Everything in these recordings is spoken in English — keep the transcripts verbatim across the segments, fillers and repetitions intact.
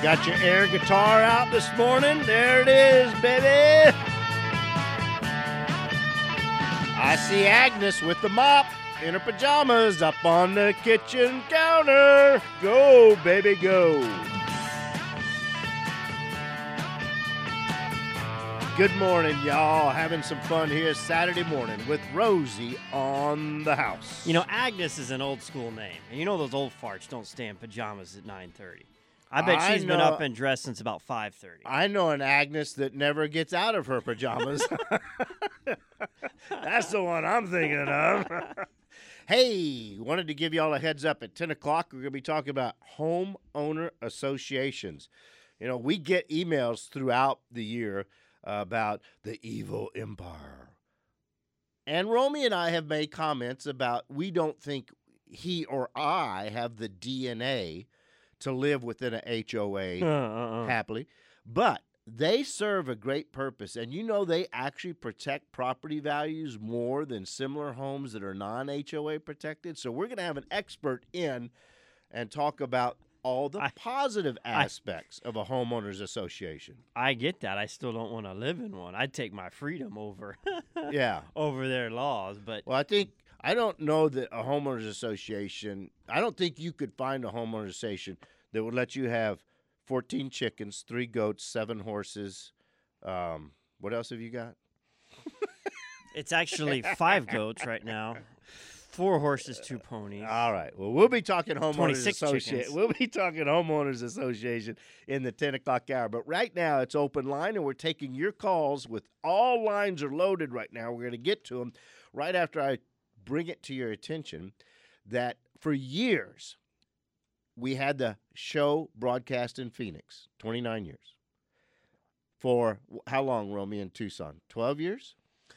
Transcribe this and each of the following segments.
Got your air guitar out this morning? There it is, baby. I see Agnes with the mop in her pajamas up on the kitchen counter. Go, baby, go. Good morning, y'all. Having some fun here Saturday morning with Rosie on the house. You know, Agnes is an old school name. And you know those old farts don't stay in pajamas at nine thirty. I bet I she's know, been up and dressed since about five thirty. I know an Agnes that never gets out of her pajamas. That's the one I'm thinking of. Hey, wanted to give y'all a heads up. At ten o'clock, we're going to be talking about homeowner associations. You know, we get emails throughout the year about the evil empire. And Romy and I have made comments about we don't think he or I have the D N A to live within a H O A Uh, uh, uh. happily. But they serve a great purpose. And you know they actually protect property values more than similar homes that are non-H O A protected. So we're going to have an expert in and talk about all the I- positive aspects of a homeowners association. I get that. I still don't want to live in one. I'd take my freedom over Yeah. over their laws. But Well, I think, I don't know that a homeowners association, I don't think you could find a homeowners association that would let you have fourteen chickens, three goats, seven horses. Um, what else have you got? it's actually five goats right now, four horses, two ponies. All right. Well, we'll be talking homeowners twenty-six association. chickens. We'll be talking homeowners association in the ten o'clock hour. But right now it's open line, and we're taking your calls. With all lines are loaded right now. We're going to get to them right after I bring it to your attention that for years we had the show broadcast in Phoenix, twenty-nine years. For how long, Romy, in Tucson? twelve years?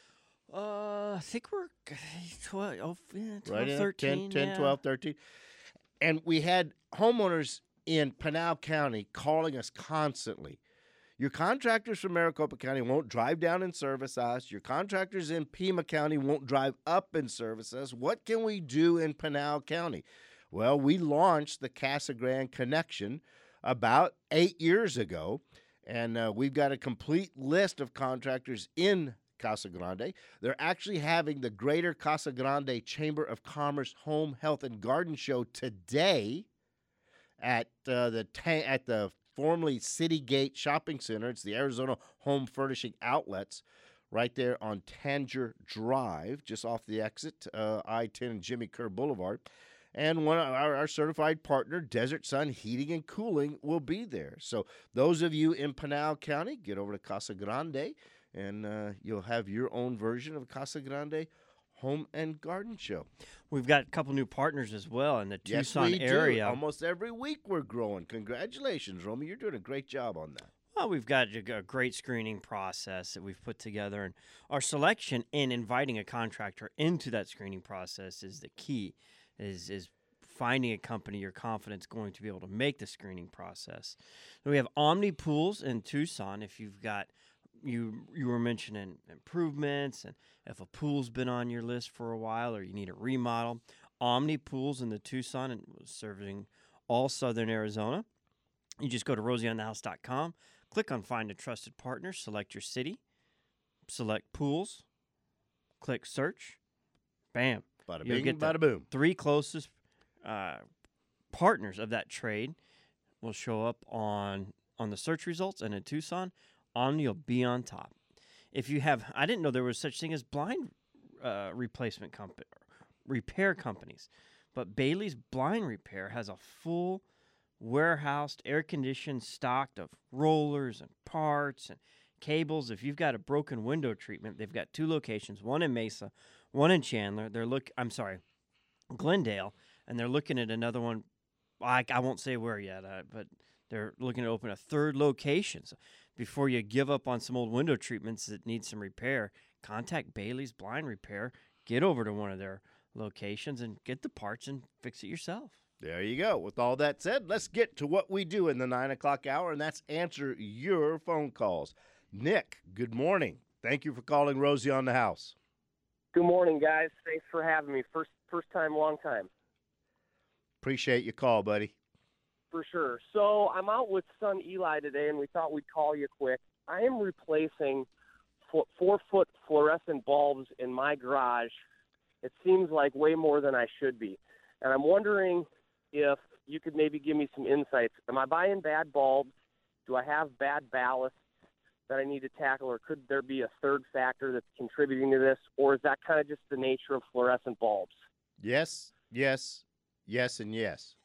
Uh, I think we're twelve, oh, yeah, twelve Right in thirteen. ten, ten, yeah. twelve, thirteen. And we had homeowners in Pinal County calling us constantly. Your contractors from Maricopa County won't drive down and service us. Your contractors in Pima County won't drive up and service us. What can we do in Pinal County? Well, we launched the Casa Grande Connection about eight years ago, and uh, we've got a complete list of contractors in Casa Grande. They're actually having the Greater Casa Grande Chamber of Commerce Home, Health, and Garden Show today at uh, the ta- at the formerly City Gate Shopping Center. It's the Arizona Home Furnishing Outlets right there on Tanger Drive, just off the exit, uh, I ten and Jimmy Kerr Boulevard. And one of our, our certified partner, Desert Sun Heating and Cooling, will be there. So those of you in Pinal County, get over to Casa Grande, and uh, you'll have your own version of Casa Grande Home and Garden Show. We've got a couple new partners as well in the Yes, Tucson we do. area. Almost every week we're growing. Congratulations, Romy. You're doing a great job on that. Well, we've got a a great screening process that we've put together, and our selection in inviting a contractor into that screening process is the key. Is is finding a company you're confident is going to be able to make the screening process. So we have Omni Pools in Tucson. If you've got you you were mentioning improvements, and if a pool's been on your list for a while or you need a remodel, Omni Pools in the Tucson and serving all southern Arizona. You just go to rosie on the house dot com, click on Find a Trusted Partner, select your city, select pools, click search, bam. Bada You'll bing, get the bada boom. Three closest uh, partners of that trade will show up on on the search results, and in Tucson, Omni will be on top. If you have, I didn't know there was such thing as blind uh, replacement company, repair companies, but Bailey's Blind Repair has a full warehoused, air-conditioned, stocked of rollers and parts and cables. If you've got a broken window treatment, they've got two locations, one in Mesa, one in Chandler. They're look, I'm sorry, Glendale, and they're looking at another one. I, I won't say where yet, uh, but they're looking to open a third location. So before you give up on some old window treatments that need some repair, contact Bailey's Blind Repair. Get over to one of their locations and get the parts and fix it yourself. There you go. With all that said, let's get to what we do in the nine o'clock hour, and that's answer your phone calls. Nick, good morning. Thank you for calling Rosie on the House. Good morning, guys. Thanks for having me. First first time, long time. Appreciate your call, buddy. for sure. So I'm out with son Eli today, and we thought we'd call you quick. I am replacing four, four-foot fluorescent bulbs in my garage. It seems like way more than I should be. And I'm wondering if you could maybe give me some insights. Am I buying bad bulbs? Do I have bad ballast that I need to tackle, or could there be a third factor that's contributing to this, or is that kind of just the nature of fluorescent bulbs? Yes, yes, yes, and yes.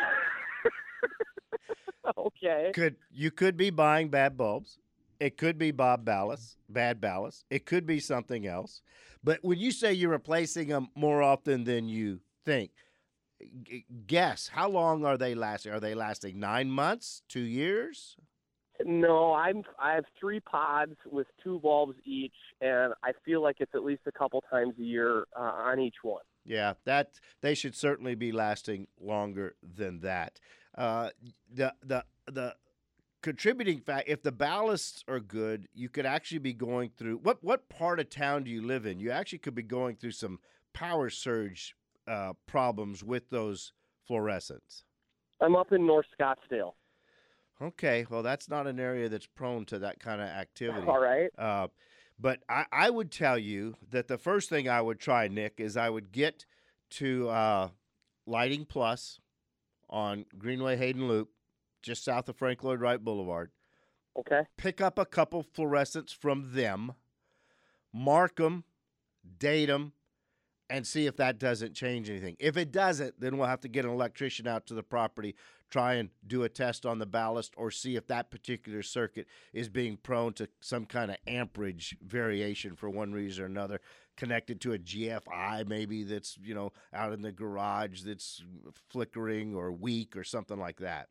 Okay. Could you could be buying bad bulbs. It could be Bob ballast, bad ballast. It could be something else. But when you say you're replacing them more often than you think, g- guess, how long are they lasting? Are they lasting nine months, two years? No, I'm I have three pods with two bulbs each, and I feel like it's at least a couple times a year uh, on each one. Yeah, that they should certainly be lasting longer than that. Uh, the the the contributing fact, if the ballasts are good, you could actually be going through what what part of town do you live in? You actually could be going through some power surge uh, problems with those fluorescents. I'm up in North Scottsdale. Okay, well, that's not an area that's prone to that kind of activity. All right. Uh, but I, I would tell you that the first thing I would try, Nick, is I would get to uh, Lighting Plus on Greenway Hayden Loop, just south of Frank Lloyd Wright Boulevard. Okay. Pick up a couple fluorescents from them, mark them, date them, and see if that doesn't change anything. If it doesn't, then we'll have to get an electrician out to the property, try and do a test on the ballast, or see if that particular circuit is being prone to some kind of amperage variation for one reason or another, connected to a G F I maybe that's, you know, out in the garage that's flickering or weak or something like that.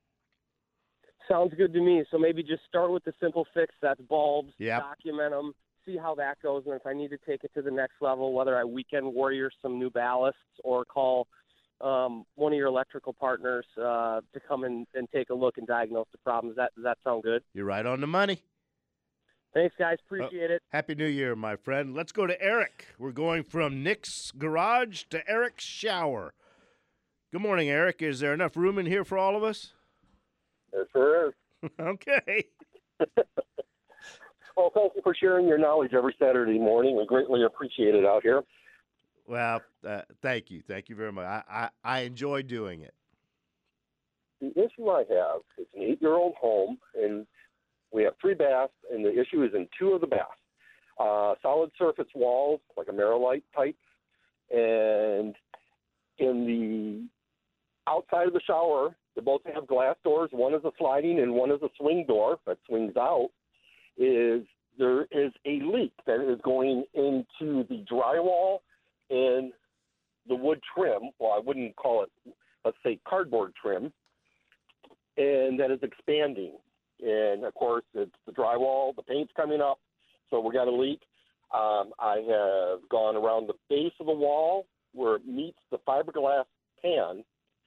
Sounds good to me. So maybe just start with the simple fix. That's bulbs. Yep. Document them. See how that goes, and if I need to take it to the next level, whether I weekend warrior some new ballasts or call um, one of your electrical partners uh, to come in and take a look and diagnose the problem. Does that, does that sound good? You're right on the money. Thanks, guys. Appreciate it. Happy New Year, my friend. Let's go to Eric. We're going from Nick's garage to Eric's shower. Good morning, Eric. Is there enough room in here for all of us? Yes, there is. Okay. Well, thank you for sharing your knowledge every Saturday morning. We greatly appreciate it out here. Well, uh, thank you. Thank you very much. I, I, I enjoy doing it. The issue I have is an eight-year-old home, and we have three baths, and the issue is in two of the baths. Uh, solid surface walls, like a Merilite type, and in the outside of the shower, they both have glass doors. One is a sliding and one is a swing door that swings out. Is there is a leak that is going into the drywall and the wood trim. Well, I wouldn't call it, let's say, cardboard trim, and that is expanding. And, of course, it's the drywall, the paint's coming up, so we got a leak. Um, I have gone around the base of the wall where it meets the fiberglass pan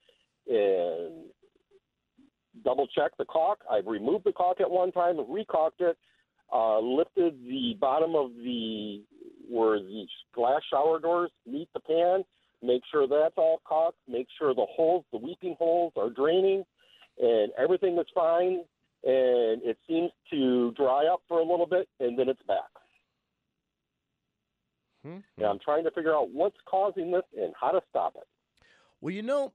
and double-checked the caulk. I've removed the caulk at one time and recaulked it. Uh, lifted the bottom of the, where the glass shower doors meet the pan, make sure that's all caulked, make sure the holes, the weeping holes are draining, and everything is fine, and it seems to dry up for a little bit, and then it's back. Hmm. And I'm trying to figure out what's causing this and how to stop it. Well, you know,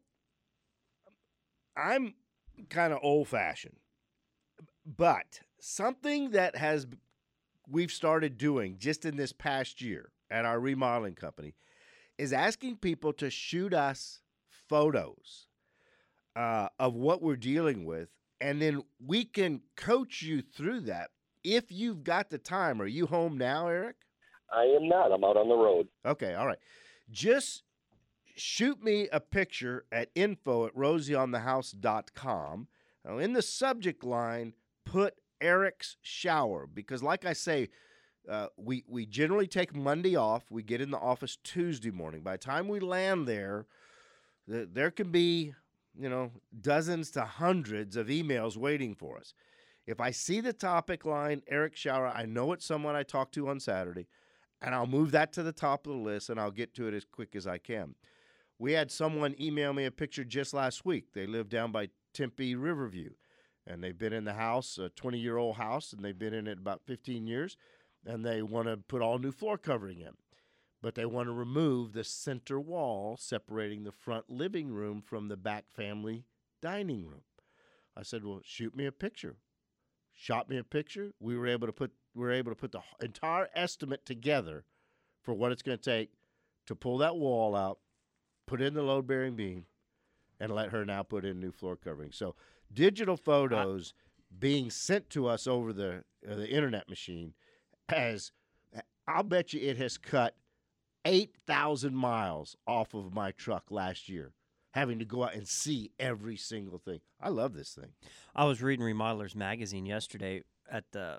I'm kind of old-fashioned, but something that has we've started doing just in this past year at our remodeling company is asking people to shoot us photos uh, of what we're dealing with, and then we can coach you through that if you've got the time. Are you home now, Eric? I am not. I'm out on the road. Okay, all right. Just shoot me a picture at info at rosie on the house dot com. Now, in the subject line, put Eric's shower, because like I say, uh, we, we generally take Monday off. We get in the office Tuesday morning. By the time we land there, th- there can be, you know, dozens to hundreds of emails waiting for us. If I see the topic line, Eric's shower, I know it's someone I talked to on Saturday, and I'll move that to the top of the list, and I'll get to it as quick as I can. We had someone email me a picture just last week. They live down by Tempe Riverview. And they've been in the house, a twenty-year-old house, and they've been in it about fifteen years. And they want to put all new floor covering in. But they want to remove the center wall separating the front living room from the back family dining room. I said, well, shoot me a picture. Shot me a picture. We were able to put we were able to put the entire estimate together for what it's going to take to pull that wall out, put in the load-bearing beam, and let her now put in new floor covering. So digital photos I, being sent to us over the uh, the internet machine has, I'll bet you it has cut eight thousand miles off of my truck last year, having to go out and see every single thing. I love this thing. I was reading Remodelers Magazine yesterday at the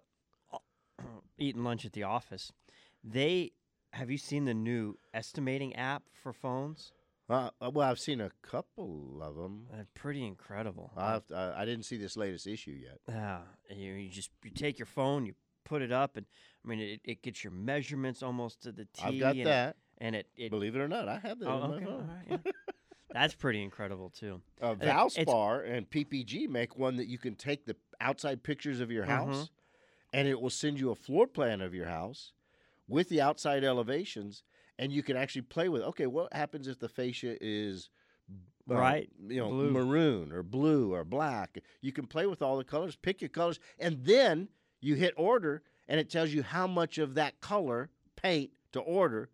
eating lunch at the office. They have you seen the new estimating app for phones? Uh, well, I've seen a couple of them. They're pretty incredible. I've, I I didn't see this latest issue yet. Yeah, you, you just you take your phone, you put it up, and I mean it, it gets your measurements almost to the T. I've got and that. It, and it, it Believe it or not, I have that oh, on okay, my all phone. right, yeah. That's pretty incredible too. Uh, It- Valspar and P P G make one that you can take the outside pictures of your house, Mhm. and it will send you a floor plan of your house with the outside elevations, and you can actually play with, okay, what happens if the fascia is uh, Right, you know, blue. maroon or blue or black? You can play with all the colors, pick your colors, and then you hit order, and it tells you how much of that color paint to order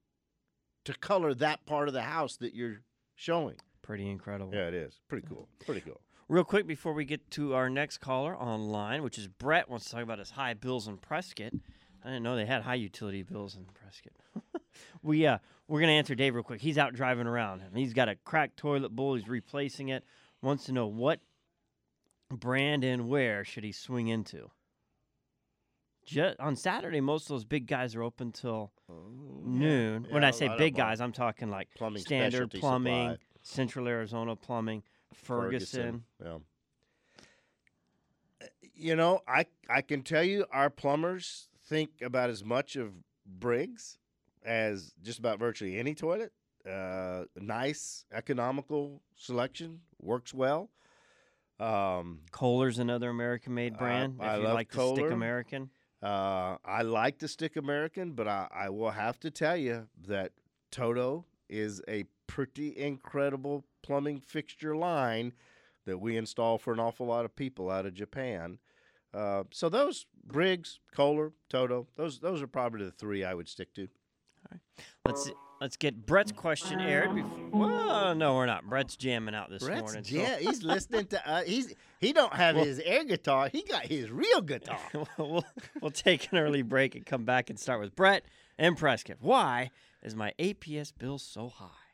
to color that part of the house that you're showing. Pretty incredible. Yeah, it is. Pretty cool. Pretty cool. Real quick before we get to our next caller online, which is Brett, wants to talk about his high bills in Prescott. I didn't know they had high utility bills in Prescott. we uh we're gonna answer Dave real quick. He's out driving around and he's got a cracked toilet bowl. He's replacing it. Wants to know what brand and where should he swing into. Just on Saturday, most of those big guys are open till noon. Yeah, when I a say lot of big them. guys, I'm talking like Plumbing Standard Specialty Plumbing, Supply. Central Arizona Plumbing, Ferguson. Yeah. You know, I I can tell you our plumbers think about as much of Briggs as just about virtually any toilet. Uh, nice, economical selection, works well. Um, Kohler's another American-made brand. I if you love like the stick Kohler. American, Uh, I like the Stick American, but I, I will have to tell you that Toto is a pretty incredible plumbing fixture line that we install for an awful lot of people out of Japan. Uh, so those Briggs, Kohler, Toto, those those are probably the three I would stick to. let's let's get Brett's question aired. Before, well, no, we're not. Brett's jamming out this Brett's morning. so- yeah, he's listening to uh, he's he don't have Well- his air guitar, he got his real guitar. we'll, we'll take an early break and come back and start with Brett and Prescott. Why is my A P S bill so high?